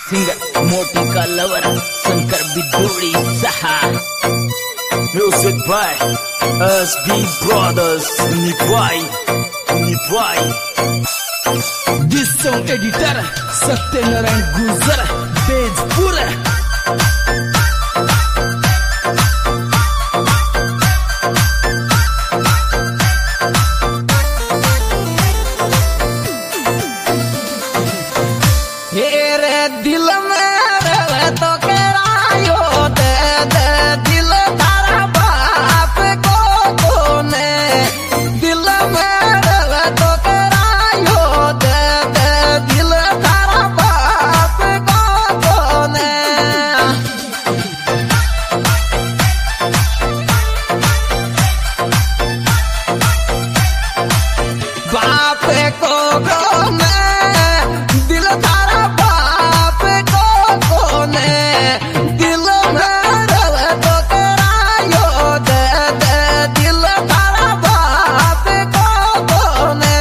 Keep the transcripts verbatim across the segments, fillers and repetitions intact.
Singer मोटी का lover Shankar बिदुड़ी सहा music by S B brothers निभाई निभाई दिस सॉन्ग एडिटर सत्यनारायण गुजर तेजपुर दिल में तो करायो दे दे दिल तारा बाप को कोने दिल में तो करायो दे दे दिल तारा बाप को कोने बाप को कोने दिल तारा दिल में तो करायो दे दे दिल तारा बाप को कोने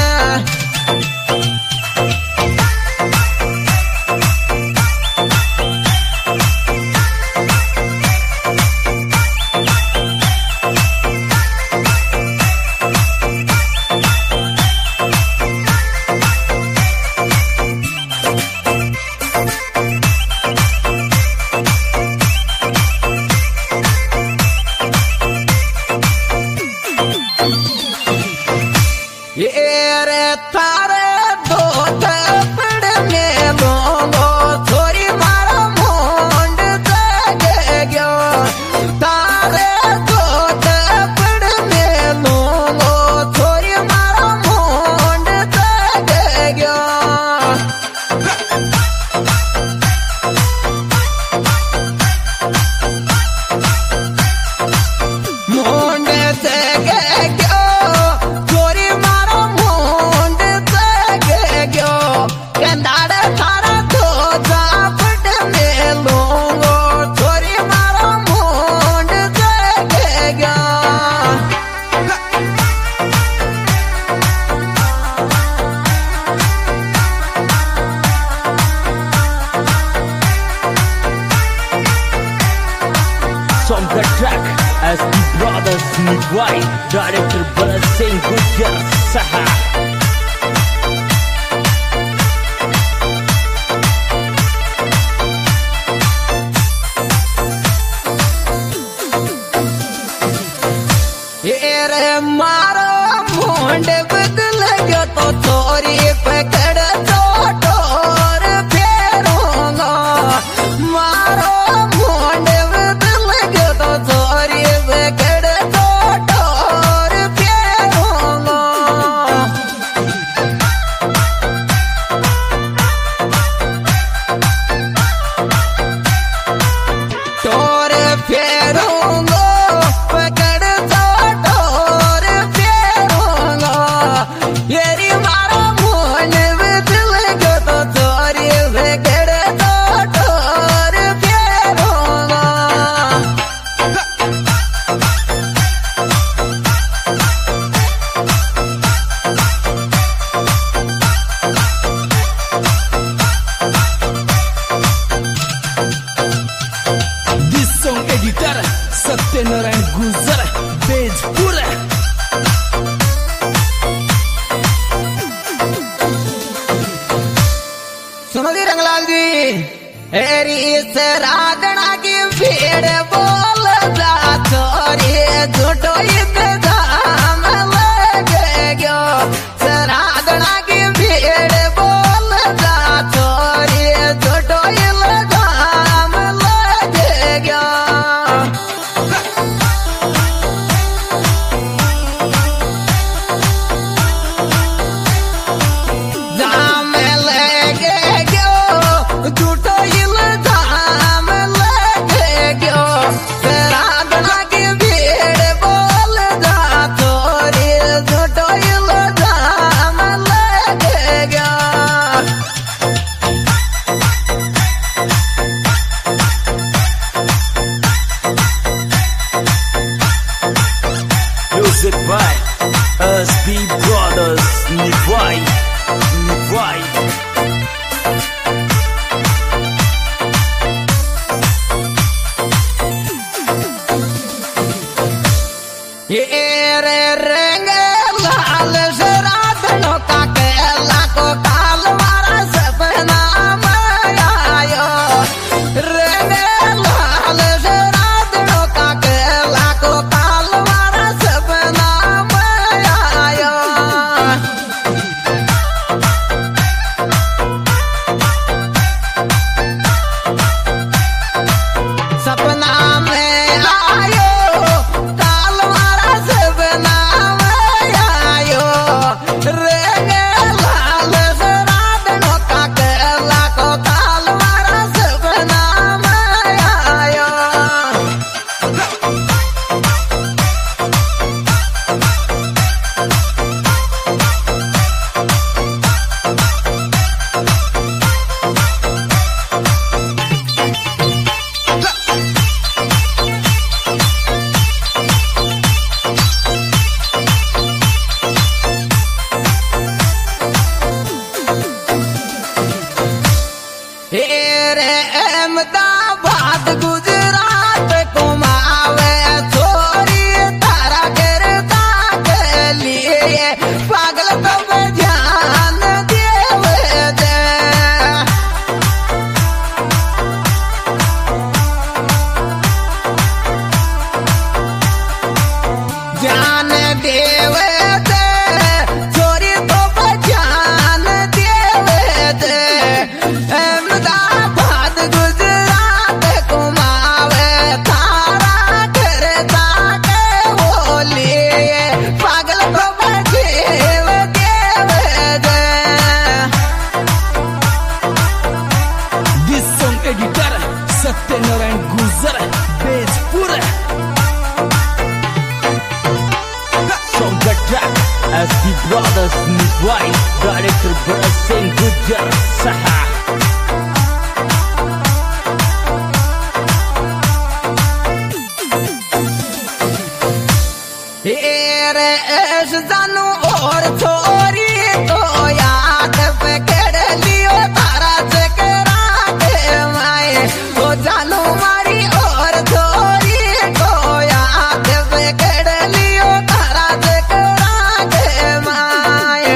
ये रे तारे दो थप्पड़ में लोगो थोड़ी मारा मुंड दे गयो तारे दो थप्पड़ में लोगो थोड़ी मारा मुंड दे गयो मुंड दे गयो From the track S B Brothers Nibai Director Bharat Singh Gujjar Saha ये रे मारो मुंड बदल गयो तो थोड़ी पकड़ चोटोर फेरूंगा मारो मुंड बदल गयो तो थोड़ी पकड़ चोटोर फेरूंगा तोर फेरूंगा पकड़ चोटोर फेरूंगा येरी मारो मुंड बदल गयो तो थोड़ी पकड़ चोटोर फेरूंगा This song editor सत्यनारायण गुजर तेजपुर सुनो जी रंगलाल जी हेरी से राधना की भीड़ बोल जा छोरी झूठो इंतजाम लगे गयो से राधना की भीड़ बोल जा छोरी झूठो इंतजाम लगे गयो जाम लगे गयो झूठो इल्जाम लगे गयो राधना की भीड़ बोल जा रे अहमदाबाद गुजरात कुमावे छोरी तारा करता के लिए पागल तब ध्यान देवे दे ध्यान देवे दे छोरी तो ध्यान देवे दे अहमदाबाद गुजरात कुमावे तारा करता के होली पागल को देव देवे दे This song editor Satyanarayan Gujar Bezpur. From the track S D Brothers Nitwai, director Bharat Singh Gujar Saha. रे ऐश जानू और छोरी तो याद पकड़ लियो तारा चकरा के माए वो जानू मारी और छोरी तो याद पकड़ लियो तारा चकरा के माए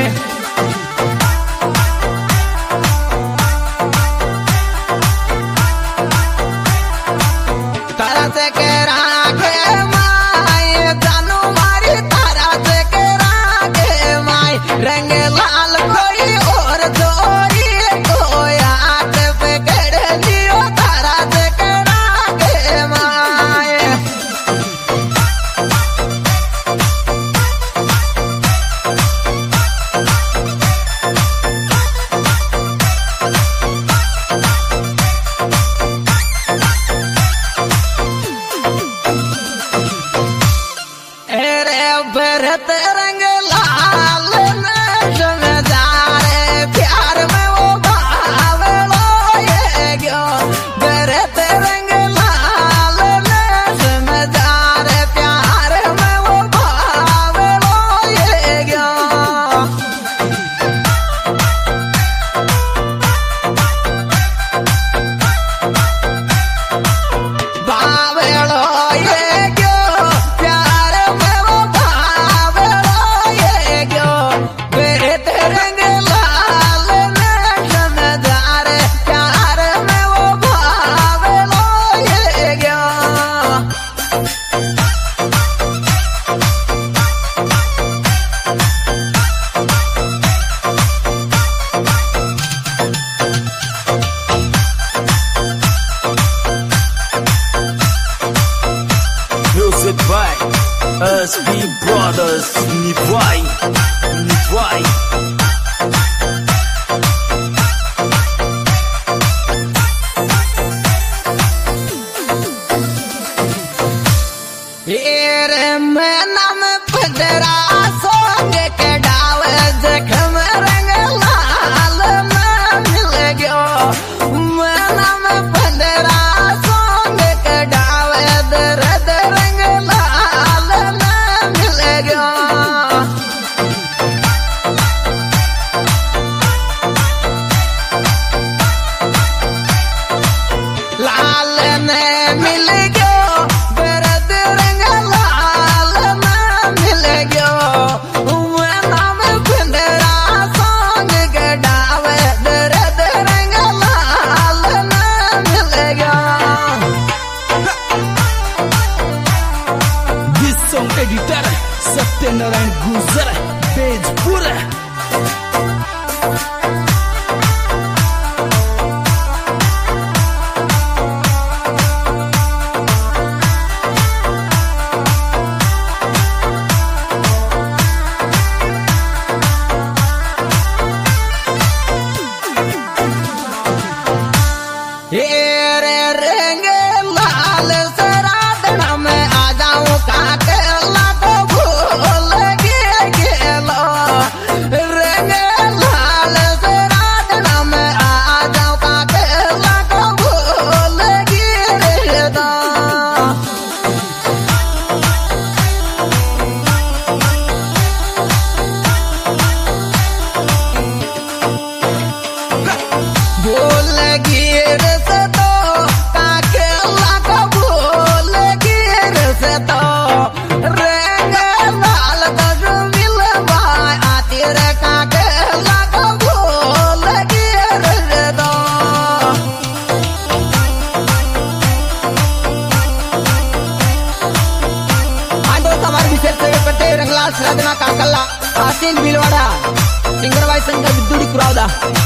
तारा चकरा के माए जानू मारी तारा चकरा के माए रंग वाला